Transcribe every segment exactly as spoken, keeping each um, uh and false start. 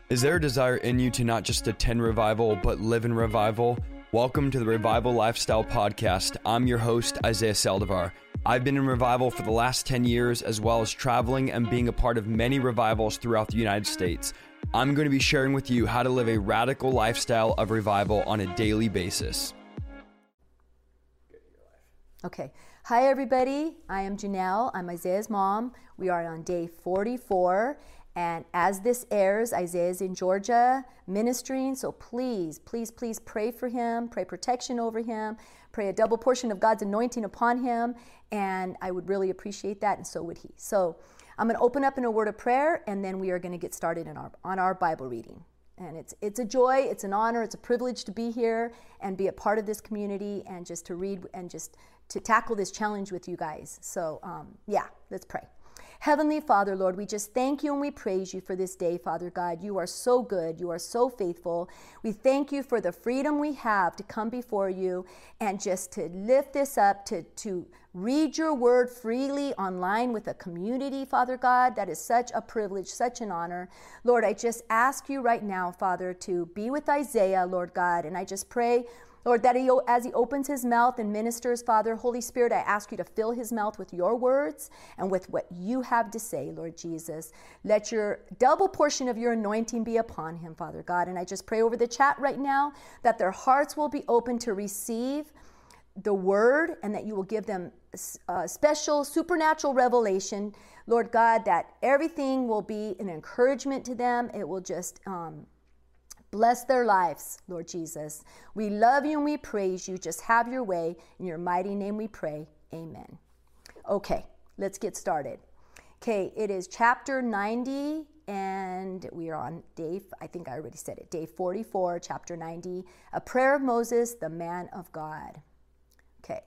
Is there a desire in you to not just attend revival, but live in revival? Welcome to the Revival Lifestyle Podcast. I'm your host, Isaiah Saldivar. I've been in revival for the last ten years, as well as traveling and being a part of many revivals throughout the United States. I'm going to be sharing with you how to live a radical lifestyle of revival on a daily basis. Okay. Hi, everybody. I am Janelle. I'm Isaiah's mom. We are on day forty-four. And as this airs, Isaiah is in Georgia ministering. So please, please, please pray for him. Pray protection over him. Pray a double portion of God's anointing upon him. And I would really appreciate that, and so would he. So I'm going to open up in a word of prayer, and then we are going to get started in our, on our Bible reading. And it's it's a joy, it's an honor, it's a privilege to be here and be a part of this community and just to read and just to tackle this challenge with you guys. So um, yeah, let's pray. Heavenly Father, Lord, we just thank you and we praise you for this day, Father God. You are so good. You are so faithful. We thank you for the freedom we have to come before you and just to lift this up, to, to read your word freely online with a community, Father God. That is such a privilege, such an honor. Lord, I just ask you right now, Father, to be with Isaiah, Lord God, and I just pray, Lord, that he, as he opens his mouth and ministers, Father, Holy Spirit, I ask you to fill his mouth with your words and with what you have to say, Lord Jesus. Let your double portion of your anointing be upon him, Father God. And I just pray over the chat right now that their hearts will be open to receive the word and that you will give them a special supernatural revelation, Lord God, that everything will be an encouragement to them. It will just um, bless their lives, Lord Jesus. We love you and we praise you. Just have your way. In your mighty name we pray. Amen. Okay, let's get started. Okay, it is chapter ninety, and we are on day, I think I already said it, day forty-four, chapter ninety, a prayer of Moses, the man of God. Okay.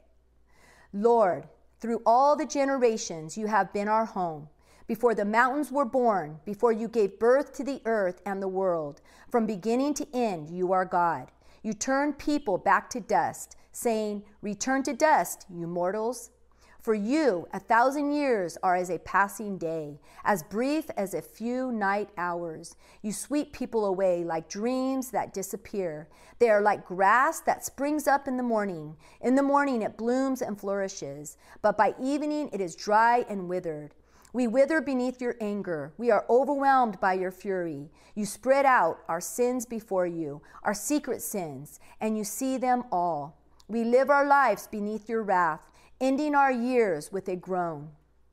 Lord, through all the generations you have been our home. Before the mountains were born, before you gave birth to the earth and the world, from beginning to end, you are God. You turn people back to dust, saying, return to dust, you mortals. For you, a thousand years are as a passing day, as brief as a few night hours. You sweep people away like dreams that disappear. They are like grass that springs up in the morning. In the morning it blooms and flourishes, but by evening it is dry and withered. We wither beneath your anger. We are overwhelmed by your fury. You spread out our sins before you, our secret sins, and you see them all. We live our lives beneath your wrath, ending our years with a groan.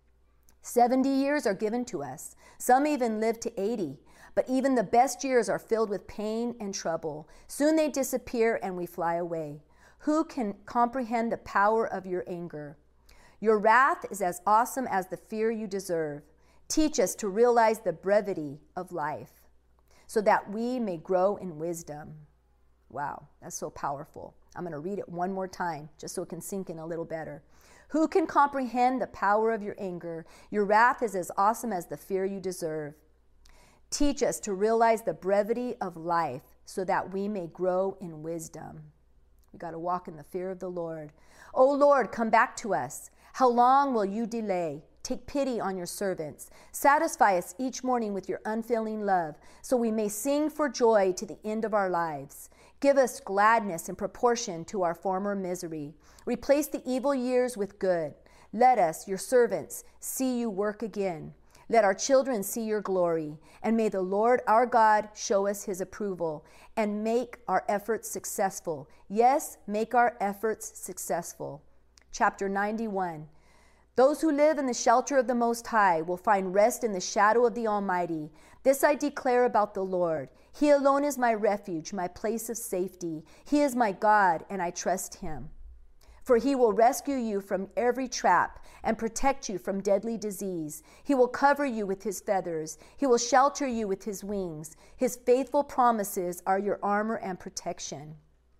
Seventy years are given to us. Some even live to eighty. But even the best years are filled with pain and trouble. Soon they disappear and we fly away. Who can comprehend the power of your anger? Your wrath is as awesome as the fear you deserve. Teach us to realize the brevity of life so that we may grow in wisdom. Wow, that's so powerful. I'm going to read it one more time just so it can sink in a little better. Who can comprehend the power of your anger? Your wrath is as awesome as the fear you deserve. Teach us to realize the brevity of life so that we may grow in wisdom. We got to walk in the fear of the Lord. Oh Lord, come back to us. How long will you delay? Take pity on your servants. Satisfy us each morning with your unfailing love, so we may sing for joy to the end of our lives. Give us gladness in proportion to our former misery. Replace the evil years with good. Let us, your servants, see you work again. Let our children see your glory. And may the Lord our God show us his approval and make our efforts successful. Yes, make our efforts successful. Chapter ninety-one. Those who live in the shelter of the Most High will find rest in the shadow of the Almighty. This I declare about the Lord. He alone is my refuge, my place of safety. He is my God, and I trust him. For he will rescue you from every trap and protect you from deadly disease. He will cover you with his feathers. He will shelter you with his wings. His faithful promises are your armor and protection.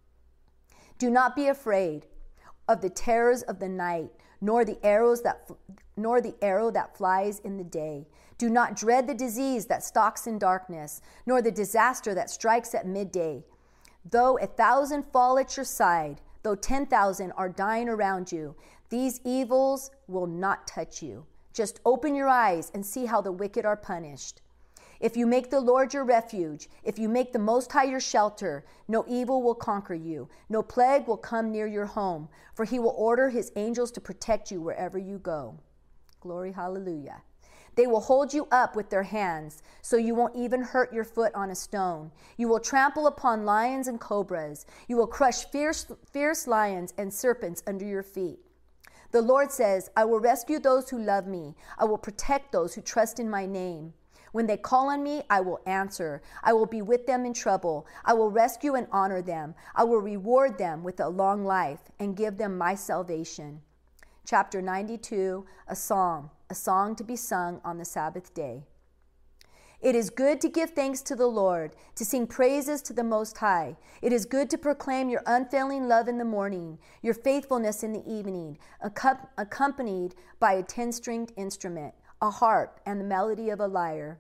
Do not be afraid of the terrors of the night, nor the arrows that nor the arrow that flies in the day. Do not dread the disease that stalks in darkness, nor the disaster that strikes at midday. Though a thousand fall at your side, though ten thousand are dying around you, these evils will not touch you. Just open your eyes and see how the wicked are punished. If you make the Lord your refuge, if you make the Most High your shelter, no evil will conquer you, no plague will come near your home, for he will order his angels to protect you wherever you go. Glory, hallelujah. They will hold you up with their hands, so you won't even hurt your foot on a stone. You will trample upon lions and cobras. You will crush fierce, fierce lions and serpents under your feet. The Lord says, I will rescue those who love me. I will protect those who trust in my name. When they call on me, I will answer. I will be with them in trouble. I will rescue and honor them. I will reward them with a long life and give them my salvation. Chapter ninety-two, a psalm, a song to be sung on the Sabbath day. It is good to give thanks to the Lord, to sing praises to the Most High. It is good to proclaim your unfailing love in the morning, your faithfulness in the evening, accompanied by a ten-stringed instrument, a harp, and the melody of a lyre.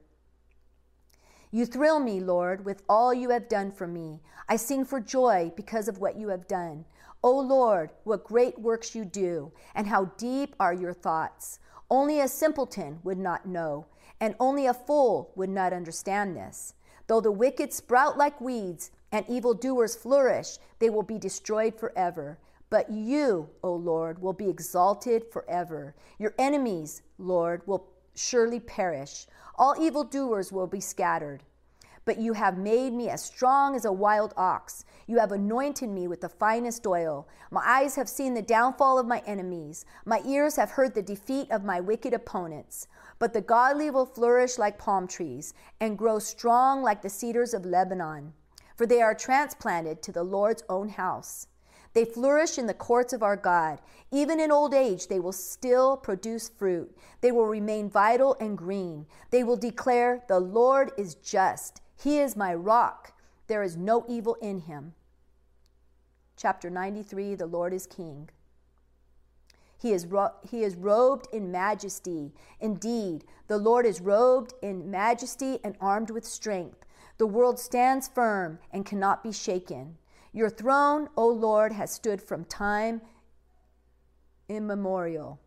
You thrill me, Lord, with all you have done for me. I sing for joy because of what you have done. O Lord, what great works you do, and how deep are your thoughts. Only a simpleton would not know, and only a fool would not understand this. Though the wicked sprout like weeds, and evildoers flourish, they will be destroyed forever. But you, O Lord, will be exalted forever. Your enemies, Lord, will surely perish. All evildoers will be scattered. But you have made me as strong as a wild ox. You have anointed me with the finest oil. My eyes have seen the downfall of my enemies. My ears have heard the defeat of my wicked opponents. But the godly will flourish like palm trees and grow strong like the cedars of Lebanon, for they are transplanted to the Lord's own house. They flourish in the courts of our God. Even in old age, they will still produce fruit. They will remain vital and green. They will declare, the Lord is just. He is my rock. There is no evil in him. Chapter ninety-three, the Lord is King. He is, ro- he is robed in majesty. Indeed, the Lord is robed in majesty and armed with strength. The world stands firm and cannot be shaken. Your throne, O Lord, has stood from time immemorial.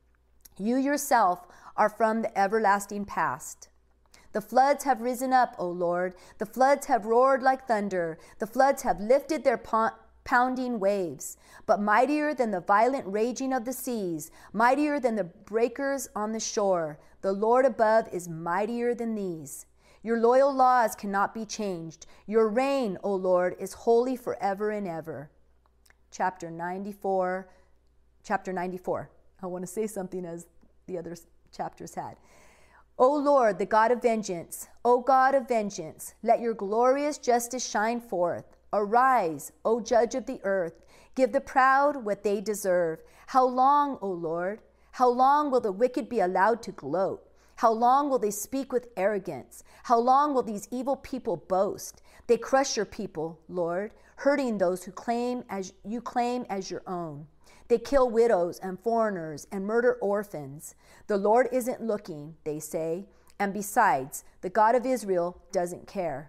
You yourself are from the everlasting past. The floods have risen up, O Lord. The floods have roared like thunder. The floods have lifted their pounding waves. But mightier than the violent raging of the seas, mightier than the breakers on the shore, the Lord above is mightier than these. Your loyal laws cannot be changed. Your reign, O Lord, is holy forever and ever. Chapter ninety-four. Chapter ninety-four. I want to say something as the other chapters had. O Lord, the God of vengeance, O God of vengeance, let your glorious justice shine forth. Arise, O judge of the earth. Give the proud what they deserve. How long, O Lord? How long will the wicked be allowed to gloat? How long will they speak with arrogance? How long will these evil people boast? They crush your people, Lord, hurting those who claim as you claim as your own. They kill widows and foreigners and murder orphans. The Lord isn't looking, they say, and besides, the God of Israel doesn't care.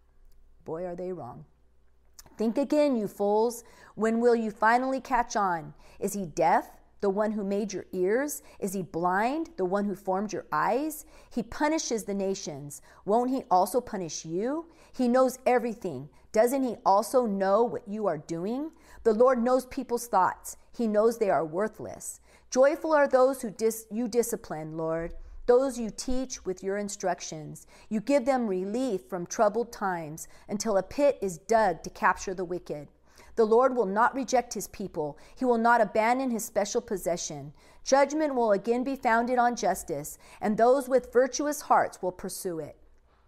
Boy, are they wrong. Think again, you fools. When will you finally catch on? Is he deaf, the one who made your ears? Is he blind, the one who formed your eyes? He punishes the nations. Won't he also punish you? He knows everything. Doesn't he also know what you are doing? The Lord knows people's thoughts. He knows they are worthless. Joyful are those who dis- you discipline, Lord, those you teach with your instructions. You give them relief from troubled times until a pit is dug to capture the wicked. The Lord will not reject his people. He will not abandon his special possession. Judgment will again be founded on justice, and those with virtuous hearts will pursue it.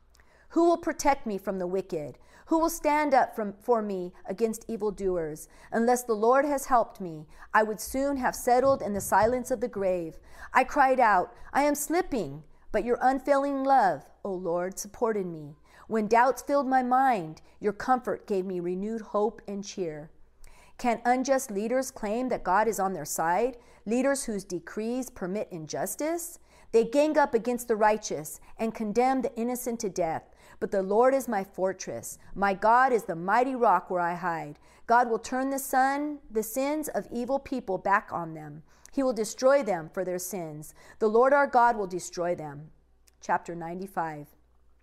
Who will protect me from the wicked? Who will stand up from, for me against evildoers? Unless the Lord has helped me, I would soon have settled in the silence of the grave. I cried out, I am slipping, but your unfailing love, O Lord, supported me. When doubts filled my mind, your comfort gave me renewed hope and cheer. Can unjust leaders claim that God is on their side? Leaders whose decrees permit injustice? They gang up against the righteous and condemn the innocent to death. But the Lord is my fortress. My God is the mighty rock where I hide. God will turn the sun, the sins of evil people back on them. He will destroy them for their sins. The Lord our God will destroy them. Chapter ninety-five.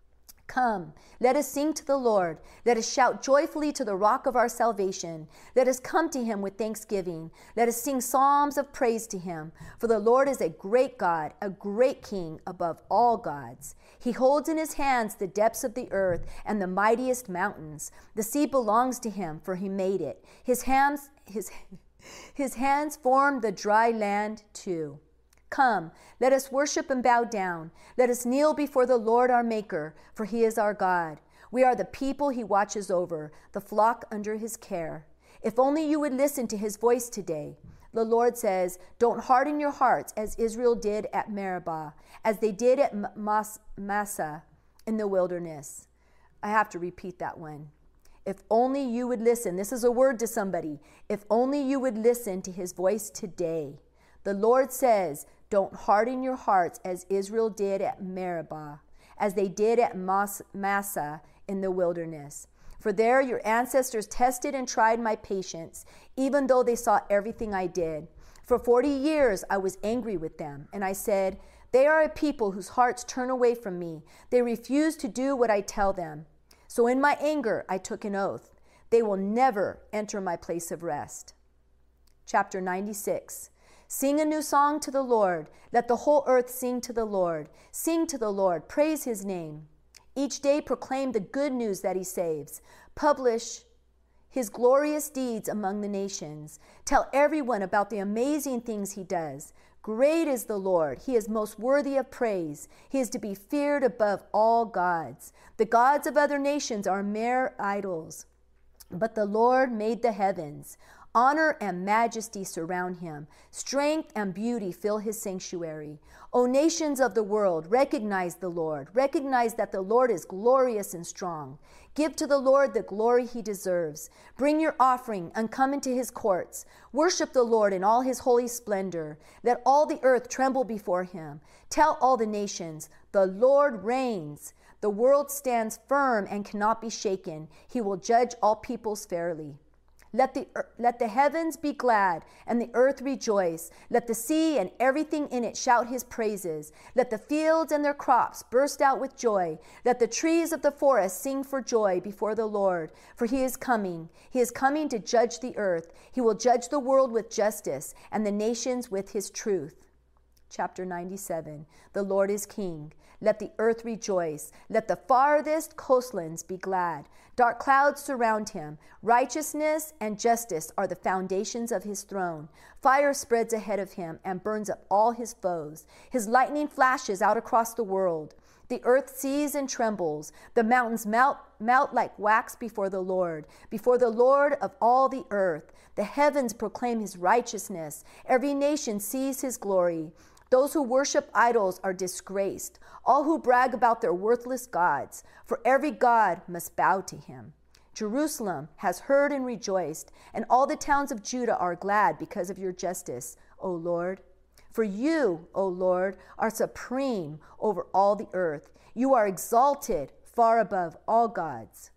Come, let us sing to the Lord. Let us shout joyfully to the rock of our salvation. Let us come to him with thanksgiving. Let us sing psalms of praise to him. For the Lord is a great God, a great King above all gods. He holds in his hands the depths of the earth and the mightiest mountains. The sea belongs to him, for he made it. His hands, his, his hands formed the dry land too. Come, let us worship and bow down. Let us kneel before the Lord our Maker, for he is our God. We are the people he watches over, the flock under his care. If only you would listen to his voice today. The Lord says, don't harden your hearts as Israel did at Meribah, as they did at Mas- Massah in the wilderness. I have to repeat that one. If only you would listen. This is a word to somebody. If only you would listen to his voice today. The Lord says, don't harden your hearts as Israel did at Meribah, as they did at Mas- Massah in the wilderness. For there your ancestors tested and tried my patience, even though they saw everything I did. For forty years I was angry with them, and I said, they are a people whose hearts turn away from me. They refuse to do what I tell them. So in my anger I took an oath. They will never enter my place of rest. Chapter ninety-six. Sing a new song to the Lord. Let the whole earth sing to the Lord. Sing to the Lord. Praise his name. Each day proclaim the good news that he saves. Publish his glorious deeds among the nations. Tell everyone about the amazing things he does. Great is the Lord. He is most worthy of praise. He is to be feared above all gods. The gods of other nations are mere idols, but the Lord made the heavens. Honor and majesty surround him. Strength and beauty fill his sanctuary. O nations of the world, recognize the Lord. Recognize that the Lord is glorious and strong. Give to the Lord the glory he deserves. Bring your offering and come into his courts. Worship the Lord in all his holy splendor. Let all the earth tremble before him. Tell all the nations, the Lord reigns. The world stands firm and cannot be shaken. He will judge all peoples fairly. Let the, let the heavens be glad and the earth rejoice. Let the sea and everything in it shout his praises. Let the fields and their crops burst out with joy. Let the trees of the forest sing for joy before the Lord. For he is coming. He is coming to judge the earth. He will judge the world with justice and the nations with his truth. Chapter ninety-seven. The Lord is king. Let the earth rejoice. Let the farthest coastlands be glad. Dark clouds surround him. Righteousness and justice are the foundations of his throne. Fire spreads ahead of him and burns up all his foes. His lightning flashes out across the world. The earth sees and trembles. The mountains melt, melt like wax before the Lord, before the Lord of all the earth. The heavens proclaim his righteousness. Every nation sees his glory. Those who worship idols are disgraced, all who brag about their worthless gods, for every god must bow to him. Jerusalem has heard and rejoiced, and all the towns of Judah are glad because of your justice, O Lord. For you, O Lord, are supreme over all the earth. You are exalted far above all gods.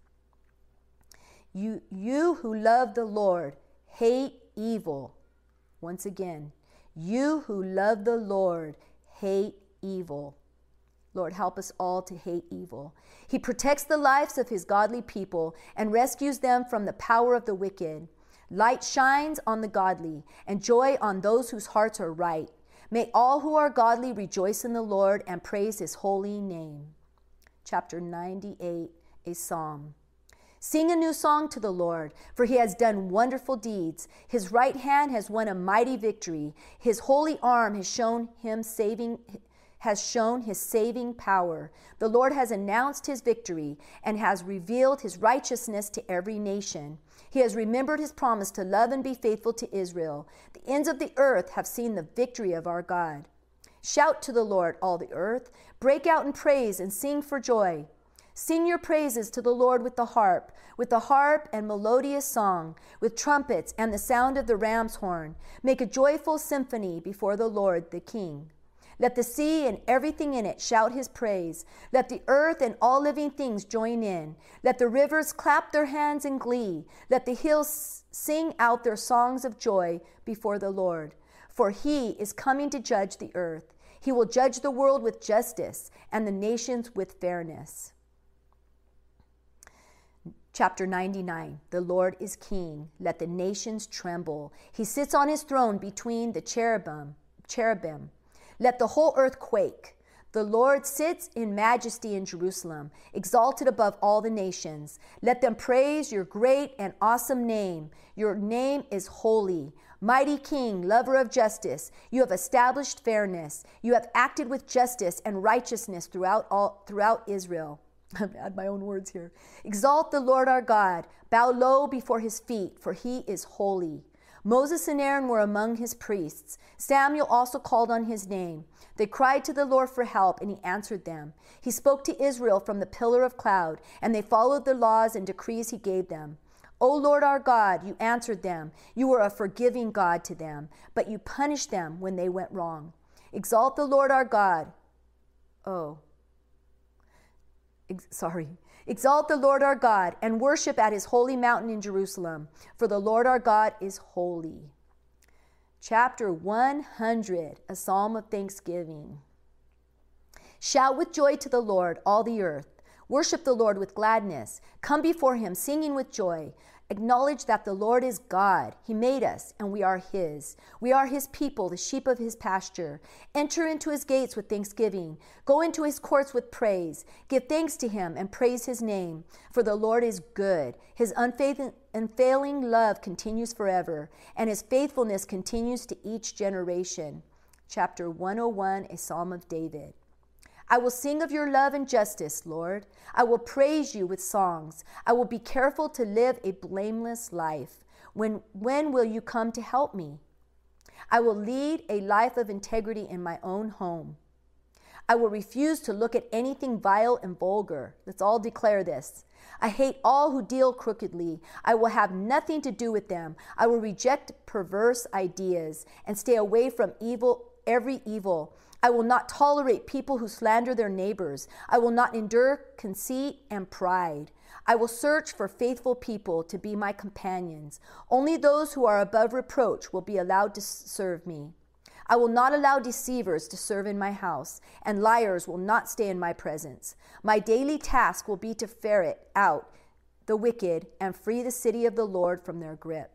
You, you who love the Lord hate evil. Once again, you who love the Lord hate evil. Lord, help us all to hate evil. He protects the lives of his godly people and rescues them from the power of the wicked. Light shines on the godly and joy on those whose hearts are right. May all who are godly rejoice in the Lord and praise his holy name. Chapter ninety-eight, a psalm. Sing a new song to the Lord, for he has done wonderful deeds. His right hand has won a mighty victory. His holy arm has shown him saving has shown his saving power. The Lord has announced his victory and has revealed his righteousness to every nation. He has remembered his promise to love and be faithful to Israel. The ends of the earth have seen the victory of our God. Shout to the Lord, all the earth. Break out in praise and sing for joy. Sing your praises to the Lord with the harp, with the harp and melodious song, with trumpets and the sound of the ram's horn. Make a joyful symphony before the Lord, the King. Let the sea and everything in it shout his praise. Let the earth and all living things join in. Let the rivers clap their hands in glee. Let the hills sing out their songs of joy before the Lord. For he is coming to judge the earth. He will judge the world with justice and the nations with fairness. Chapter ninety-nine, the Lord is king. Let the nations tremble. He sits on his throne between the cherubim. cherubim. Let the whole earth quake. The Lord sits in majesty in Jerusalem, exalted above all the nations. Let them praise your great and awesome name. Your name is holy. Mighty King, lover of justice, you have established fairness. You have acted with justice and righteousness throughout all throughout Israel. I've added my own words here. Exalt the Lord our God. Bow low before his feet, for he is holy. Moses and Aaron were among his priests. Samuel also called on his name. They cried to the Lord for help, and he answered them. He spoke to Israel from the pillar of cloud, and they followed the laws and decrees he gave them. O Lord our God, you answered them. You were a forgiving God to them, but you punished them when they went wrong. Exalt the Lord our God. Oh, Ex- sorry. Exalt the Lord our God and worship at his holy mountain in Jerusalem, for the Lord our God is holy. Chapter one hundred, a psalm of thanksgiving. Shout with joy to the Lord, all the earth. Worship the Lord with gladness. Come before him singing with joy. Acknowledge that the Lord is God. He made us, and we are his. We are his people, the sheep of his pasture. Enter into his gates with thanksgiving. Go into his courts with praise. Give thanks to him and praise his name. For the Lord is good. His unfailing love continues forever, and his faithfulness continues to each generation. Chapter one oh one, a psalm of David. I will sing of your love and justice, Lord. I will praise you with songs. I will be careful to live a blameless life. When, when will you come to help me? I will lead a life of integrity in my own home. I will refuse to look at anything vile and vulgar. Let's all declare this. I hate all who deal crookedly. I will have nothing to do with them. I will reject perverse ideas and stay away from evil, every evil. I will not tolerate people who slander their neighbors. I will not endure conceit and pride. I will search for faithful people to be my companions. Only those who are above reproach will be allowed to serve me. I will not allow deceivers to serve in my house, and liars will not stay in my presence. My daily task will be to ferret out the wicked and free the city of the Lord from their grip.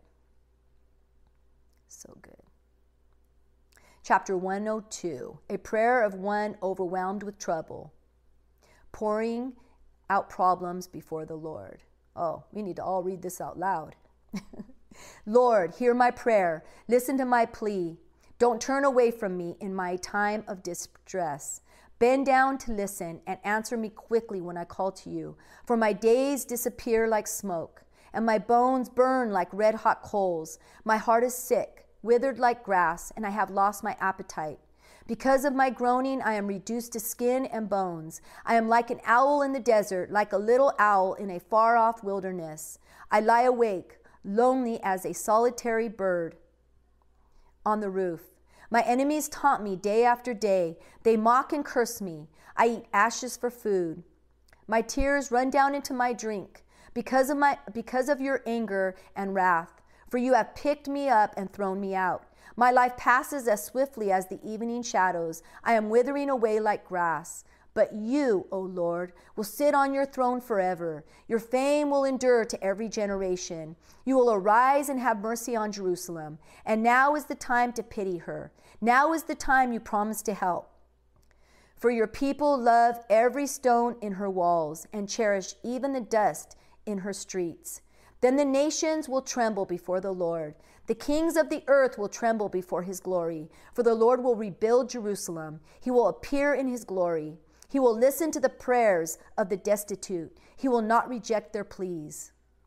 So good. Chapter one oh two, a prayer of one overwhelmed with trouble, pouring out problems before the Lord. Oh, we need to all read this out loud. Lord, hear my prayer. Listen to my plea. Don't turn away from me in my time of distress. Bend down to listen and answer me quickly when I call to you. For my days disappear like smoke, and my bones burn like red-hot coals. My heart is sick, withered like grass, and I have lost my appetite. Because of my groaning, I am reduced to skin and bones. I am like an owl in the desert, like a little owl in a far-off wilderness. I lie awake, lonely as a solitary bird on the roof. My enemies taunt me day after day. They mock and curse me. I eat ashes for food. My tears run down into my drink because of my because of your anger and wrath. For you have picked me up and thrown me out. My life passes as swiftly as the evening shadows. I am withering away like grass. But you, O Lord, will sit on your throne forever. Your fame will endure to every generation. You will arise and have mercy on Jerusalem. And now is the time to pity her. Now is the time you promised to help. For your people love every stone in her walls and cherish even the dust in her streets. Then the nations will tremble before the Lord. The kings of the earth will tremble before his glory. For the Lord will rebuild Jerusalem. He will appear in his glory. He will listen to the prayers of the destitute. He will not reject their pleas.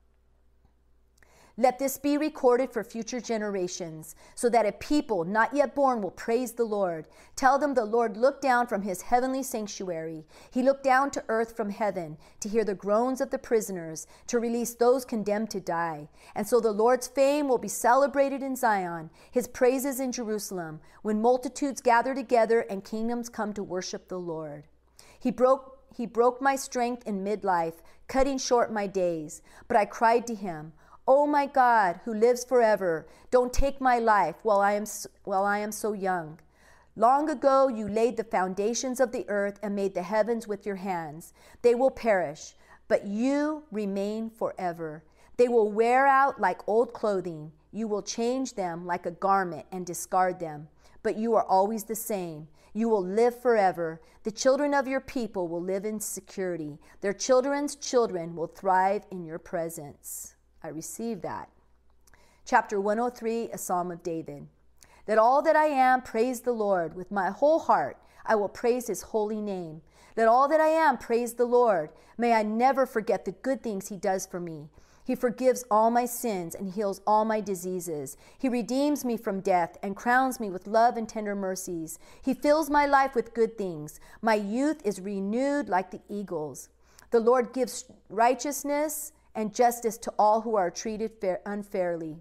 Let this be recorded for future generations, so that a people not yet born will praise the Lord. Tell them the Lord looked down from his heavenly sanctuary. He looked down to earth from heaven to hear the groans of the prisoners, to release those condemned to die. And so the Lord's fame will be celebrated in Zion, his praises in Jerusalem, when multitudes gather together and kingdoms come to worship the Lord. He broke, he broke my strength in midlife, cutting short my days. But I cried to him, "Oh my God, who lives forever, don't take my life while I am while I am so young. Long ago you laid the foundations of the earth and made the heavens with your hands. They will perish, but you remain forever. They will wear out like old clothing. You will change them like a garment and discard them, but you are always the same. You will live forever. The children of your people will live in security. Their children's children will thrive in your presence. I receive that. Chapter one oh three, a Psalm of David. Let all that I am praise the Lord. With my whole heart, I will praise his holy name. Let all that I am praise the Lord. May I never forget the good things he does for me. He forgives all my sins and heals all my diseases. He redeems me from death and crowns me with love and tender mercies. He fills my life with good things. My youth is renewed like the eagles. The Lord gives righteousness and justice to all who are treated fair, unfairly.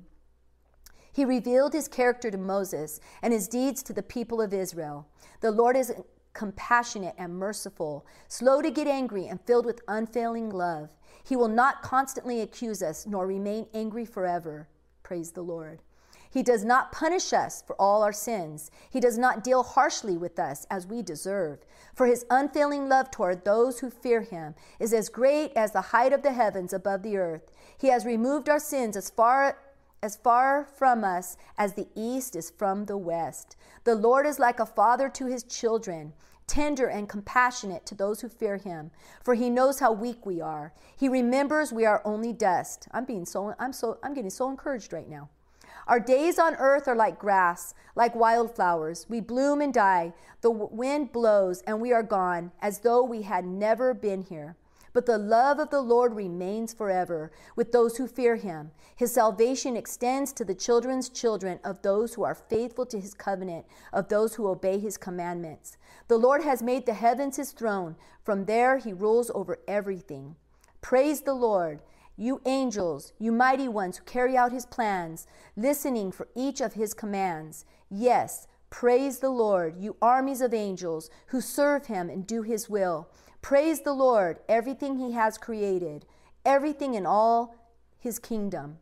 He revealed his character to Moses and his deeds to the people of Israel. The Lord is compassionate and merciful, slow to get angry and filled with unfailing love. He will not constantly accuse us, nor remain angry forever. Praise the Lord. He does not punish us for all our sins. He does not deal harshly with us as we deserve. For his unfailing love toward those who fear him is as great as the height of the heavens above the earth. He has removed our sins as far as far from us as the east is from the west. The Lord is like a father to his children, tender and compassionate to those who fear him, for he knows how weak we are. He remembers we are only dust. I'm being so I'm so I'm getting so encouraged right now. Our days on earth are like grass, like wildflowers. We bloom and die. The wind blows and we are gone, as though we had never been here. But the love of the Lord remains forever with those who fear him. His salvation extends to the children's children of those who are faithful to his covenant, of those who obey his commandments. The Lord has made the heavens his throne. From there he rules over everything. Praise the Lord, you angels, you mighty ones who carry out his plans, listening for each of his commands. Yes, praise the Lord, you armies of angels who serve him and do his will. Praise the Lord, everything he has created, everything in all his kingdom.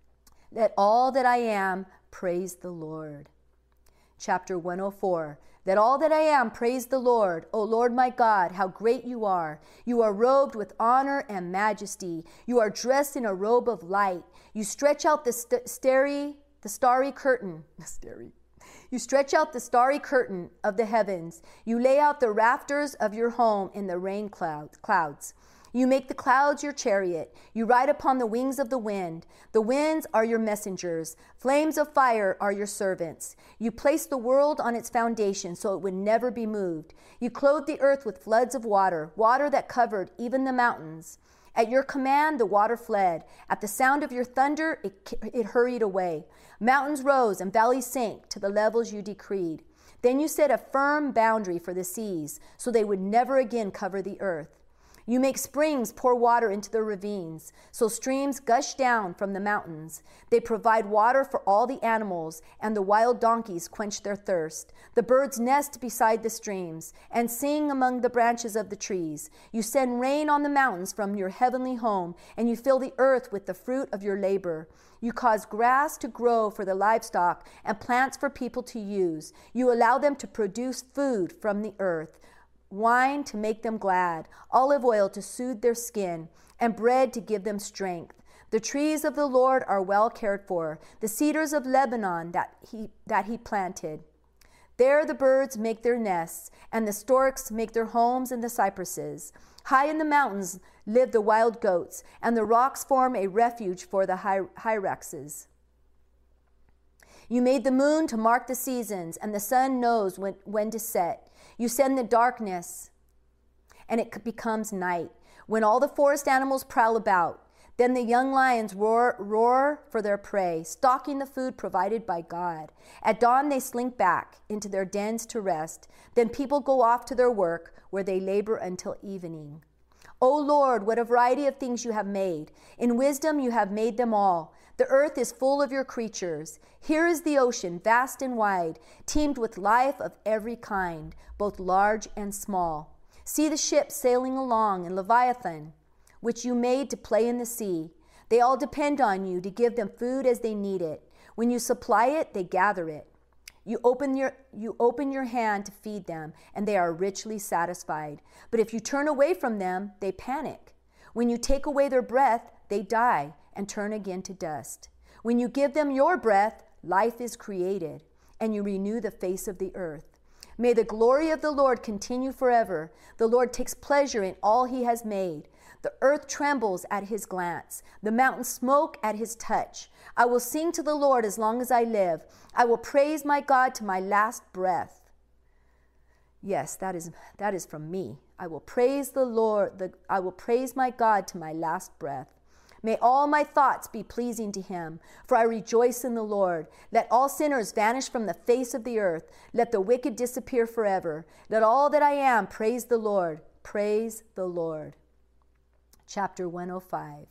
Let all that I am praise the Lord. Chapter one oh four. Let all that I am praise the Lord. O Lord my God, how great you are. You are robed with honor and majesty. You are dressed in a robe of light. You stretch out the st- starry, the starry curtain. Starry. You stretch out the starry curtain of the heavens. You lay out the rafters of your home in the rain cloud, clouds. You make the clouds your chariot. You ride upon the wings of the wind. The winds are your messengers. Flames of fire are your servants. You placed the world on its foundation so it would never be moved. You clothed the earth with floods of water, water that covered even the mountains. At your command, the water fled. At the sound of your thunder, it, it hurried away. Mountains rose and valleys sank to the levels you decreed. Then you set a firm boundary for the seas so they would never again cover the earth. You make springs pour water into the ravines, so streams gush down from the mountains. They provide water for all the animals, and the wild donkeys quench their thirst. The birds nest beside the streams and sing among the branches of the trees. You send rain on the mountains from your heavenly home, and you fill the earth with the fruit of your labor. You cause grass to grow for the livestock and plants for people to use. You allow them to produce food from the earth, wine to make them glad, olive oil to soothe their skin, and bread to give them strength. The trees of the Lord are well cared for, the cedars of Lebanon that he, that he planted. There the birds make their nests, and the storks make their homes in the cypresses. High in the mountains live the wild goats, and the rocks form a refuge for the hy- hyraxes. You made the moon to mark the seasons, and the sun knows when, when to set. You send the darkness, and it becomes night. When all the forest animals prowl about, then the young lions roar, roar for their prey, stalking the food provided by God. At dawn, they slink back into their dens to rest. Then people go off to their work, where they labor until evening. O Lord, what a variety of things you have made. In wisdom you have made them all. The earth is full of your creatures. Here is the ocean, vast and wide, teemed with life of every kind, both large and small. See the ships sailing along in Leviathan, which you made to play in the sea. They all depend on you to give them food as they need it. When you supply it, they gather it. You open your you open your hand to feed them, and they are richly satisfied. But if you turn away from them, they panic. When you take away their breath, they die and turn again to dust. When you give them your breath, life is created, and you renew the face of the earth. May the glory of the Lord continue forever. The Lord takes pleasure in all he has made. The earth trembles at his glance. The mountains smoke at his touch. I will sing to the Lord as long as I live. I will praise my God to my last breath. Yes, that is that is from me. I will praise the Lord. The, I will praise my God to my last breath. May all my thoughts be pleasing to him, for I rejoice in the Lord. Let all sinners vanish from the face of the earth. Let the wicked disappear forever. Let all that I am praise the Lord. Praise the Lord. Chapter one oh five.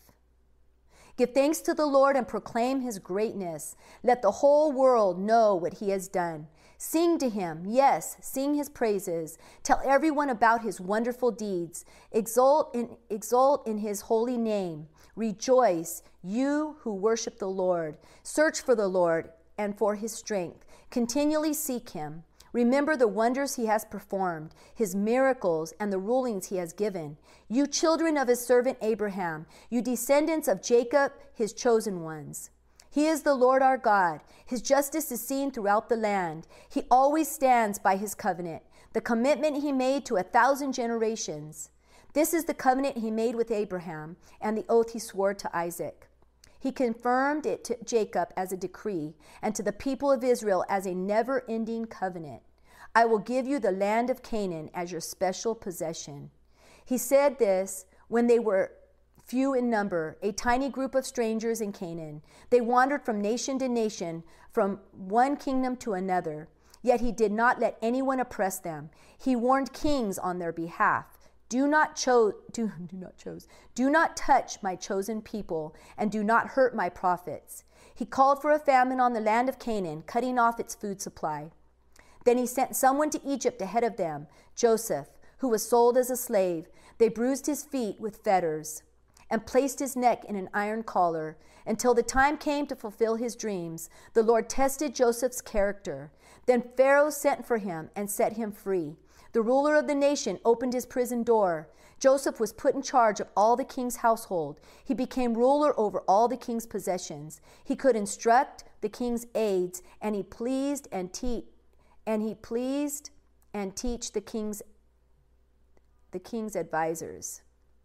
Give thanks to the Lord and proclaim his greatness. Let the whole world know what he has done. Sing to him, yes, sing his praises. Tell everyone about his wonderful deeds. Exult in, exult in his holy name. Rejoice, you who worship the Lord. Search for the Lord and for his strength. Continually seek him. Remember the wonders he has performed, his miracles, and the rulings he has given. You children of his servant Abraham, you descendants of Jacob, his chosen ones. He is the Lord our God. His justice is seen throughout the land. He always stands by his covenant, the commitment he made to a thousand generations. This is the covenant he made with Abraham and the oath he swore to Isaac. He confirmed it to Jacob as a decree and to the people of Israel as a never-ending covenant. I will give you the land of Canaan as your special possession. He said this when they were few in number, a tiny group of strangers in Canaan. They wandered from nation to nation, from one kingdom to another. Yet he did not let anyone oppress them. He warned kings on their behalf. Do not cho- do, do not chose. Do not touch my chosen people, and do not hurt my prophets. He called for a famine on the land of Canaan, cutting off its food supply. Then he sent someone to Egypt ahead of them, Joseph, who was sold as a slave. They bruised his feet with fetters and placed his neck in an iron collar until the time came to fulfill his dreams. The Lord tested Joseph's character. Then Pharaoh sent for him and set him free. The ruler of the nation opened his prison door. Joseph was put in charge of all the king's household. He became ruler over all the king's possessions. He could instruct the king's aides, and he pleased and te- and he pleased and teach the king's the king's advisors.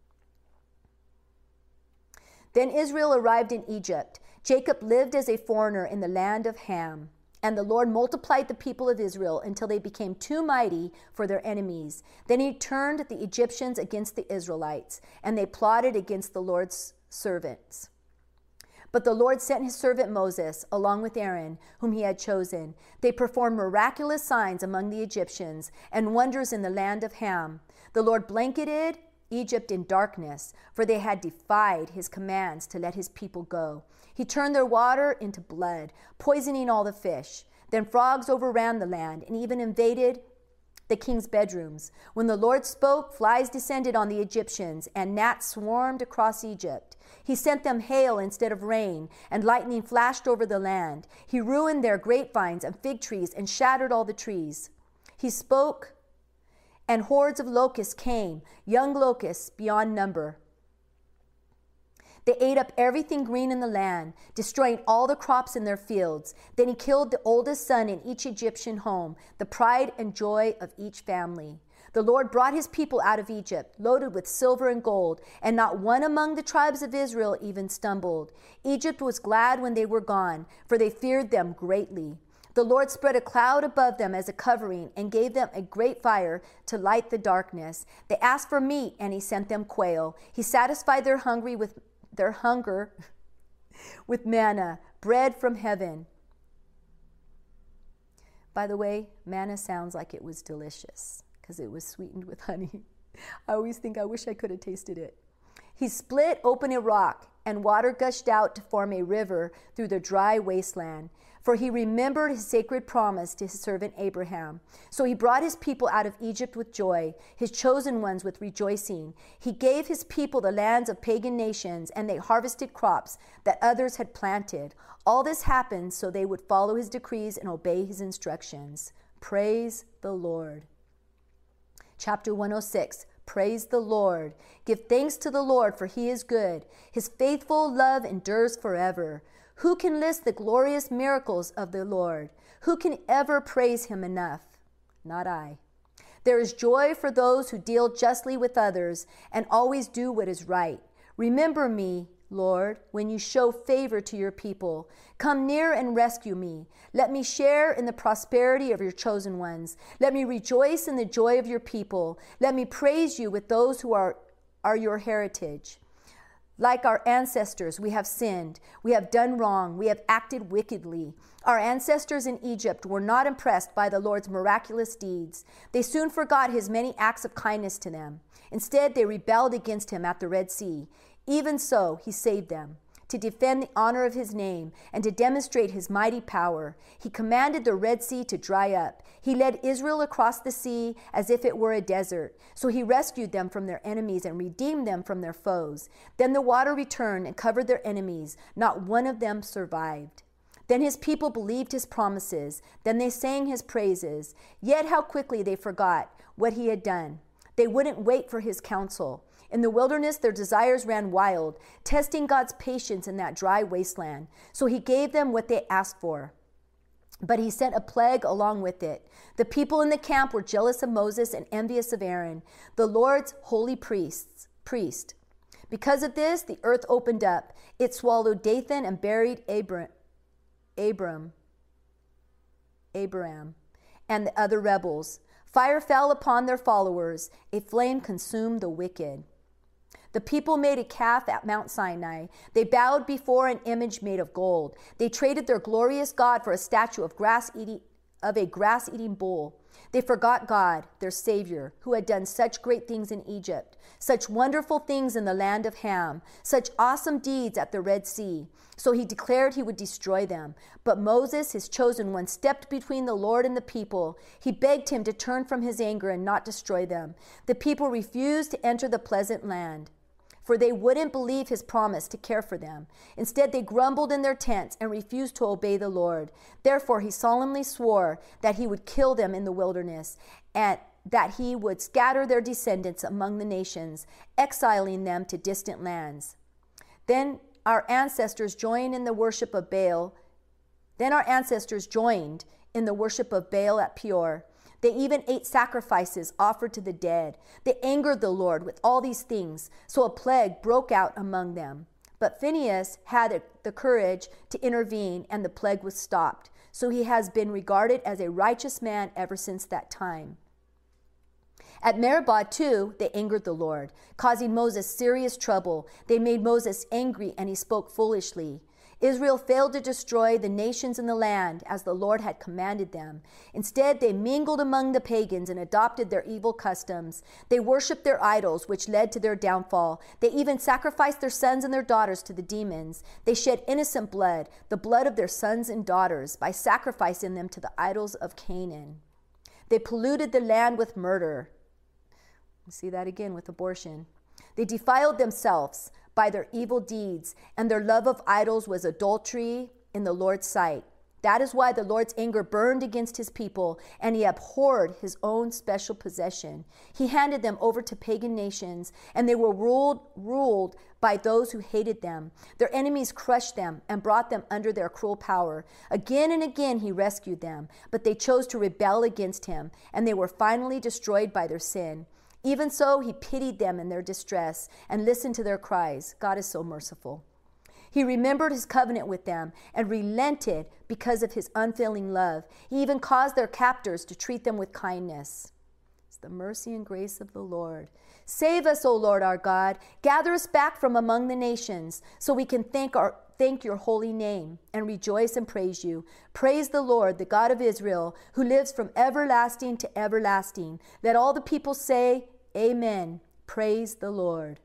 Then Israel arrived in Egypt. Jacob lived as a foreigner in the land of Ham. And the Lord multiplied the people of Israel until they became too mighty for their enemies. Then he turned the Egyptians against the Israelites, and they plotted against the Lord's servants. But the Lord sent his servant Moses, along with Aaron, whom he had chosen. They performed miraculous signs among the Egyptians and wonders in the land of Ham. The Lord blanketed Egypt in darkness, for they had defied his commands to let his people go. He turned their water into blood, poisoning all the fish. Then frogs overran the land and even invaded the king's bedrooms. When the Lord spoke, flies descended on the Egyptians, and gnats swarmed across Egypt. He sent them hail instead of rain, and lightning flashed over the land. He ruined their grapevines and fig trees and shattered all the trees. He spoke, and hordes of locusts came, young locusts beyond number. They ate up everything green in the land, destroying all the crops in their fields. Then he killed the oldest son in each Egyptian home, the pride and joy of each family. The Lord brought his people out of Egypt, loaded with silver and gold, and not one among the tribes of Israel even stumbled. Egypt was glad when they were gone, for they feared them greatly. The Lord spread a cloud above them as a covering and gave them a great fire to light the darkness. They asked for meat, and he sent them quail. He satisfied their hungry with their hunger with manna, bread from heaven. By the way, manna sounds like it was delicious because it was sweetened with honey. I always think I wish I could have tasted it. He split open a rock, and water gushed out to form a river through the dry wasteland. For he remembered his sacred promise to his servant Abraham. So he brought his people out of Egypt with joy, his chosen ones with rejoicing. He gave his people the lands of pagan nations, and they harvested crops that others had planted. All this happened so they would follow his decrees and obey his instructions. Praise the Lord. Chapter one oh six, Praise the Lord. Give thanks to the Lord, for he is good. His faithful love endures forever. Who can list the glorious miracles of the Lord? Who can ever praise him enough? Not I. There is joy for those who deal justly with others and always do what is right. Remember me, Lord, when you show favor to your people. Come near and rescue me. Let me share in the prosperity of your chosen ones. Let me rejoice in the joy of your people. Let me praise you with those who are, are your heritage. Like our ancestors, we have sinned. We have done wrong. We have acted wickedly. Our ancestors in Egypt were not impressed by the Lord's miraculous deeds. They soon forgot his many acts of kindness to them. Instead, they rebelled against him at the Red Sea. Even so, he saved them. To defend the honor of his name and to demonstrate his mighty power, he commanded the Red Sea to dry up. He led Israel across the sea as if it were a desert. So he rescued them from their enemies and redeemed them from their foes. Then the water returned and covered their enemies. Not one of them survived. Then his people believed his promises. Then they sang his praises. Yet how quickly they forgot what he had done. They wouldn't wait for his counsel. In the wilderness, their desires ran wild, testing God's patience in that dry wasteland. So he gave them what they asked for. But he sent a plague along with it. The people in the camp were jealous of Moses and envious of Aaron, the Lord's holy priests, priest. Because of this, the earth opened up. It swallowed Dathan and buried Abram, Abram, Abraham, and the other rebels. Fire fell upon their followers. A flame consumed the wicked. The people made a calf at Mount Sinai. They bowed before an image made of gold. They traded their glorious God for a statue of grass eating of a grass-eating bull. They forgot God, their Savior, who had done such great things in Egypt, such wonderful things in the land of Ham, such awesome deeds at the Red Sea. So he declared he would destroy them. But Moses, his chosen one, stepped between the Lord and the people. He begged him to turn from his anger and not destroy them. The people refused to enter the pleasant land, for they wouldn't believe his promise to care for them. Instead, they grumbled in their tents and refused to obey the Lord. Therefore, he solemnly swore that he would kill them in the wilderness and that he would scatter their descendants among the nations, exiling them to distant lands. Then our ancestors joined in the worship of Baal. Then our ancestors joined in the worship of Baal at Peor. They even ate sacrifices offered to the dead. They angered the Lord with all these things, so a plague broke out among them. But Phinehas had the courage to intervene, and the plague was stopped. So he has been regarded as a righteous man ever since that time. At Meribah, too, they angered the Lord, causing Moses serious trouble. They made Moses angry, and he spoke foolishly. Israel failed to destroy the nations in the land as the Lord had commanded them. Instead, they mingled among the pagans and adopted their evil customs. They worshiped their idols, which led to their downfall. They even sacrificed their sons and their daughters to the demons. They shed innocent blood, the blood of their sons and daughters, by sacrificing them to the idols of Canaan. They polluted the land with murder. We see that again with abortion. They defiled themselves by their evil deeds, and their love of idols was adultery in the Lord's sight. That is why the Lord's anger burned against his people, and he abhorred his own special possession. He handed them over to pagan nations, and they were ruled, ruled by those who hated them. Their enemies crushed them and brought them under their cruel power. Again and again he rescued them, but they chose to rebel against him, and they were finally destroyed by their sin. Even so, he pitied them in their distress and listened to their cries. God is so merciful. He remembered his covenant with them and relented because of his unfailing love. He even caused their captors to treat them with kindness. It's the mercy and grace of the Lord. Save us, O Lord our God. Gather us back from among the nations so we can thank our Thank your holy name and rejoice and praise you. Praise the Lord, the God of Israel, who lives from everlasting to everlasting. Let all the people say, Amen. Praise the Lord.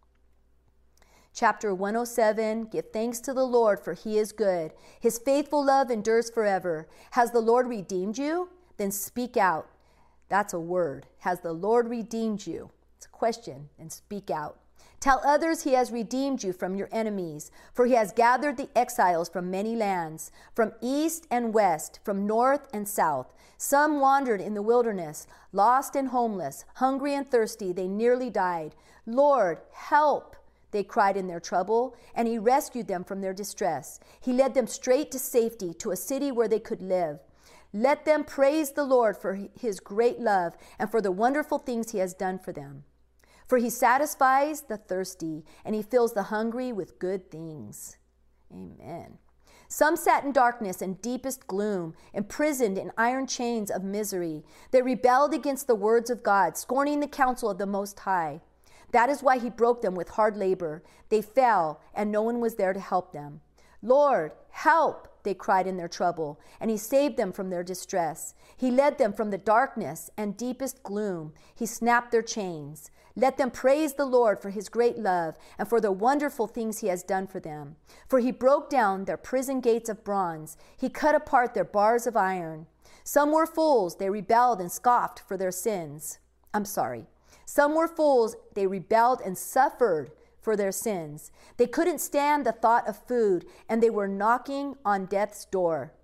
Chapter one oh seven, give thanks to the Lord, for he is good. His faithful love endures forever. Has the Lord redeemed you? Then speak out. That's a word. Has the Lord redeemed you? It's a question, and speak out. Tell others he has redeemed you from your enemies, for he has gathered the exiles from many lands, from east and west, from north and south. Some wandered in the wilderness, lost and homeless, hungry and thirsty. They nearly died. Lord, help, they cried in their trouble, and he rescued them from their distress. He led them straight to safety, to a city where they could live. Let them praise the Lord for his great love and for the wonderful things he has done for them. For he satisfies the thirsty, and he fills the hungry with good things. Amen. Some sat in darkness and deepest gloom, imprisoned in iron chains of misery. They rebelled against the words of God, scorning the counsel of the Most High. That is why he broke them with hard labor. They fell, and no one was there to help them. Lord, help, they cried in their trouble, and he saved them from their distress. He led them from the darkness and deepest gloom. He snapped their chains. Let them praise the Lord for his great love and for the wonderful things he has done for them. For he broke down their prison gates of bronze. He cut apart their bars of iron. Some were fools. They rebelled and scoffed for their sins. I'm sorry. Some were fools. They rebelled and suffered for their sins. They couldn't stand the thought of food, and they were knocking on death's door.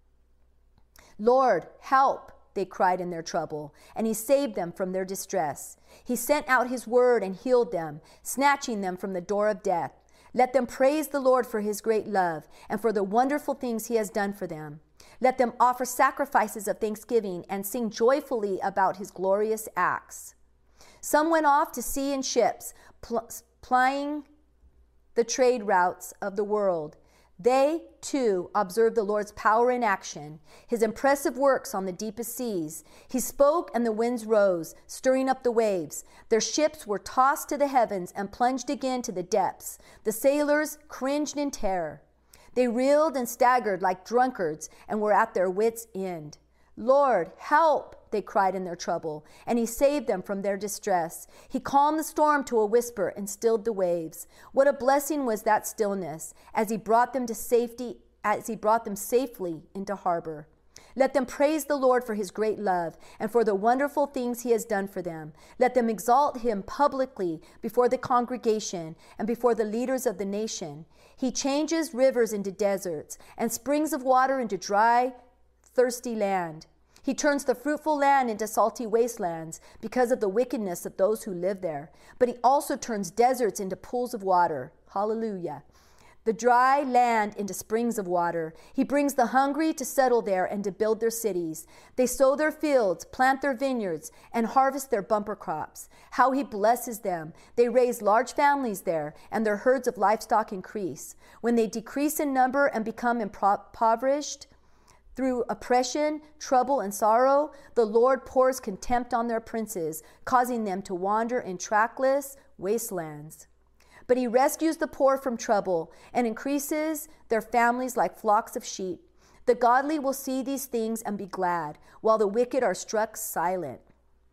Lord, help, they cried in their trouble, and he saved them from their distress. He sent out his word and healed them, snatching them from the door of death. Let them praise the Lord for his great love and for the wonderful things he has done for them. Let them offer sacrifices of thanksgiving and sing joyfully about his glorious acts. Some went off to sea in ships, pl- plying the trade routes of the world. They, too, observed the Lord's power in action, his impressive works on the deepest seas. He spoke and the winds rose, stirring up the waves. Their ships were tossed to the heavens and plunged again to the depths. The sailors cringed in terror. They reeled and staggered like drunkards and were at their wits' end. Lord, help, they cried in their trouble, and he saved them from their distress. He calmed the storm to a whisper and stilled the waves. What a blessing was that stillness as he brought them to safety, as he brought them safely into harbor. Let them praise the Lord for his great love and for the wonderful things he has done for them. Let them exalt him publicly before the congregation and before the leaders of the nation. He changes rivers into deserts and springs of water into dry, thirsty land. He turns the fruitful land into salty wastelands because of the wickedness of those who live there. But he also turns deserts into pools of water. Hallelujah. The dry land into springs of water. He brings the hungry to settle there and to build their cities. They sow their fields, plant their vineyards, and harvest their bumper crops. How he blesses them. They raise large families there, and their herds of livestock increase. When they decrease in number and become impoverished, through oppression, trouble, and sorrow, the Lord pours contempt on their princes, causing them to wander in trackless wastelands. But he rescues the poor from trouble and increases their families like flocks of sheep. The godly will see these things and be glad, while the wicked are struck silent.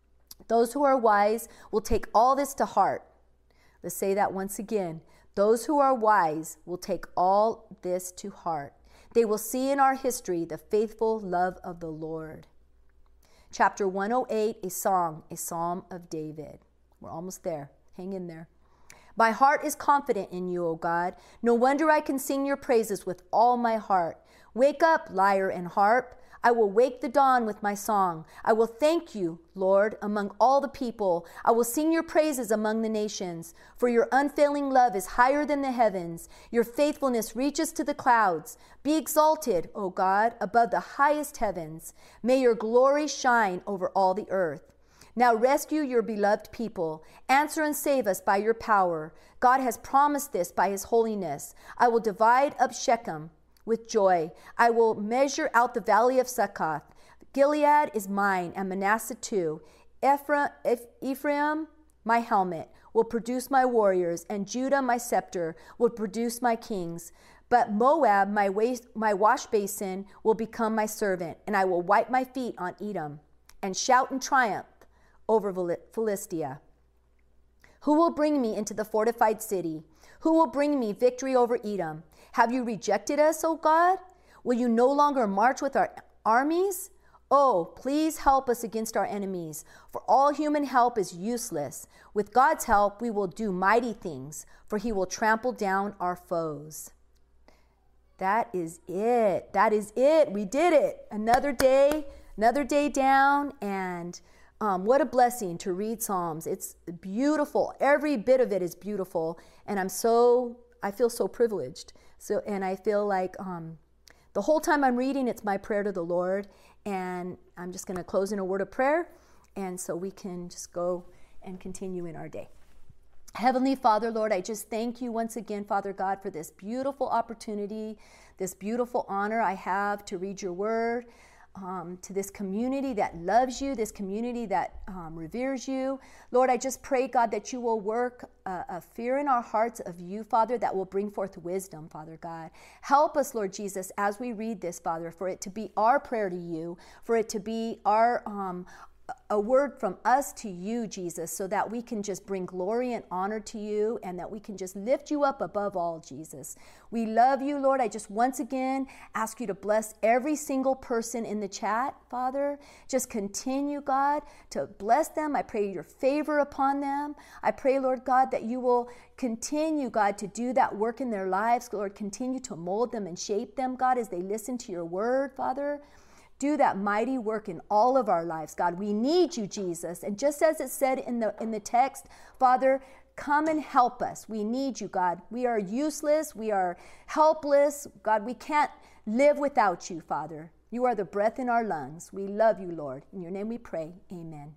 Those who are wise will take all this to heart. Let's say that once again. Those who are wise will take all this to heart. They will see in our history the faithful love of the Lord. Chapter one oh eight, a song, a psalm of David. We're almost there. Hang in there. My heart is confident in you, O God. No wonder I can sing your praises with all my heart. Wake up, lyre and harp. I will wake the dawn with my song. I will thank you, Lord, among all the people. I will sing your praises among the nations. For your unfailing love is higher than the heavens. Your faithfulness reaches to the clouds. Be exalted, O God, above the highest heavens. May your glory shine over all the earth. Now rescue your beloved people. Answer and save us by your power. God has promised this by his holiness. I will divide up Shechem with joy. I will measure out the valley of Succoth. Gilead is mine, and Manasseh too. Ephraim, Ephraim, my helmet, will produce my warriors, and Judah, my scepter, will produce my kings. But Moab, my, waste, my wash basin, will become my servant, and I will wipe my feet on Edom, and shout in triumph over Philistia. Who will bring me into the fortified city? Who will bring me victory over Edom? Have you rejected us, O God? Will you no longer march with our armies? Oh, please help us against our enemies, for all human help is useless. With God's help, we will do mighty things, for he will trample down our foes. That is it. That is it. We did it. Another day, another day down, and um, what a blessing to read Psalms. It's beautiful. Every bit of it is beautiful, and I'm so, I feel so privileged. So, and I feel like um, the whole time I'm reading, it's my prayer to the Lord. And I'm just going to close in a word of prayer, and so we can just go and continue in our day. Heavenly Father, Lord, I just thank you once again, Father God, for this beautiful opportunity, this beautiful honor I have to read your word, um, to this community that loves you, this community that um, reveres you. Lord, I just pray, God, that you will work a, a fear in our hearts of you, Father, that will bring forth wisdom, Father God. Help us, Lord Jesus, as we read this, Father, for it to be our prayer to you, for it to be our um, a word from us to you, Jesus, so that we can just bring glory and honor to you, and that we can just lift you up above all, Jesus. We love you, Lord. I just once again ask you to bless every single person in the chat, Father. Just continue, God, to bless them. I pray your favor upon them. I pray, Lord God, that you will continue, God, to do that work in their lives. Lord, continue to mold them and shape them, God, as they listen to your word, Father. Do that mighty work in all of our lives, God. We need you, Jesus. And just as it said in the in the text, Father, come and help us. We need you, God. We are useless. We are helpless. God, we can't live without you, Father. You are the breath in our lungs. We love you, Lord. In your name we pray. Amen.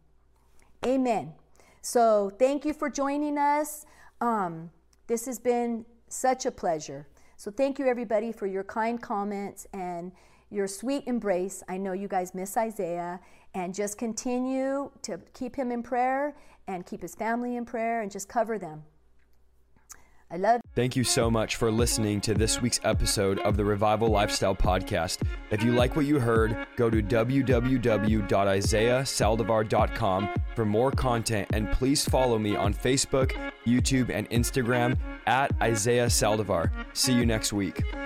Amen. So thank you for joining us. Um, this has been such a pleasure. So thank you, everybody, for your kind comments and your sweet embrace. I know you guys miss Isaiah, and just continue to keep him in prayer and keep his family in prayer and just cover them. I love you. Thank you so much for listening to this week's episode of the Revival Lifestyle Podcast. If you like what you heard, go to w w w dot isaiah saldivar dot com for more content, and please follow me on Facebook, YouTube, and Instagram at Isaiah Saldivar. See you next week.